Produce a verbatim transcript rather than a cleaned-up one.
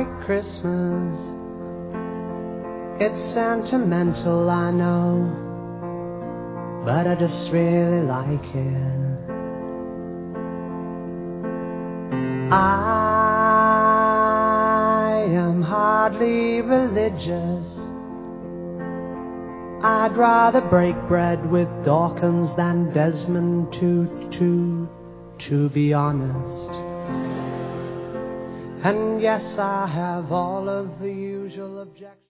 Christmas. It's sentimental, I know, but I just really like it. I am hardly religious. I'd rather break bread with Dawkins than Desmond Tutu, to be honest. And yes, I have all of the usual objections.